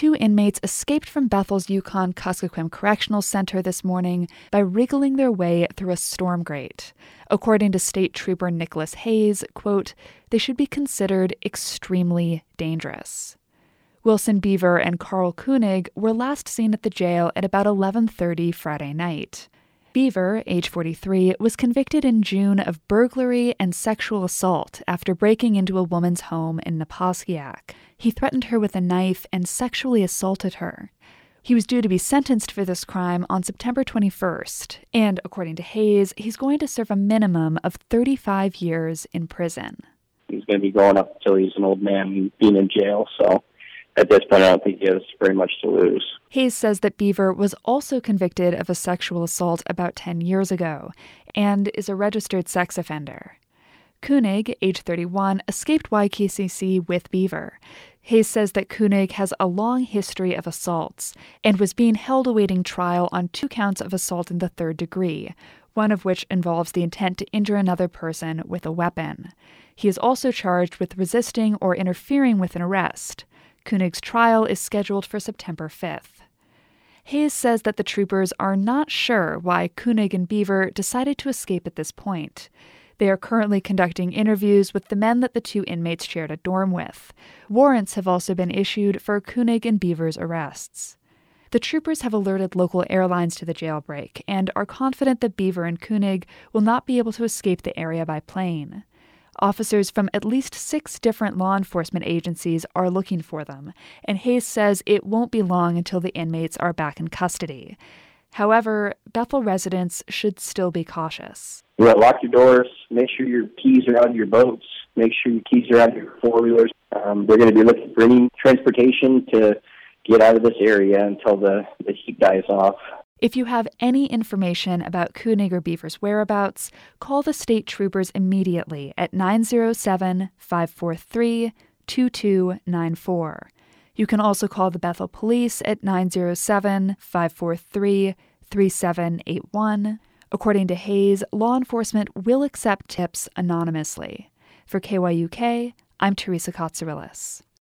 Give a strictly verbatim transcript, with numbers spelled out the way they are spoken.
two inmates escaped from Bethel's Yukon-Kuskokwim Correctional Center this morning by wriggling their way through a storm grate. According to State Trooper Nicholas Hayes, quote, they should be considered extremely dangerous. Wilson Beaver and Carl Koenig were last seen at the jail at about eleven thirty Friday night. Beaver, age forty-three, was convicted in June of burglary and sexual assault after breaking into a woman's home in Napaskiak. He threatened her with a knife and sexually assaulted her. He was due to be sentenced for this crime on September twenty-first, and according to Hayes, he's going to serve a minimum of thirty-five years in prison. He's going to be going up until he's an old man being in jail, so at this point I don't think he has very much to lose. Hayes says that Beaver was also convicted of a sexual assault about ten years ago and is a registered sex offender. Koenig, age thirty-one, escaped Y K C C with Beaver. Hayes says that Koenig has a long history of assaults and was being held awaiting trial on two counts of assault in the third degree, one of which involves the intent to injure another person with a weapon. He is also charged with resisting or interfering with an arrest. Koenig's trial is scheduled for September fifth. Hayes says that the troopers are not sure why Koenig and Beaver decided to escape at this point. They are currently conducting interviews with the men that the two inmates shared a dorm with. Warrants have also been issued for Koenig and Beaver's arrests. The troopers have alerted local airlines to the jailbreak and are confident that Beaver and Koenig will not be able to escape the area by plane. Officers from at least six different law enforcement agencies are looking for them, and Hayes says it won't be long until the inmates are back in custody. However, Bethel residents should still be cautious. You know, lock your doors, make sure your keys are out of your boats, make sure your keys are out of your four-wheelers. Um, they're going to be looking for any transportation to get out of this area until the, the heat dies off. If you have any information about Koenig or Beaver's whereabouts, call the state troopers immediately at nine zero seven, five four three, two two nine four. You can also call the Bethel Police at nine zero seven, five four three, three seven eight one. According to Hayes, law enforcement will accept tips anonymously. For K Y U K, I'm Teresa Katsourelis.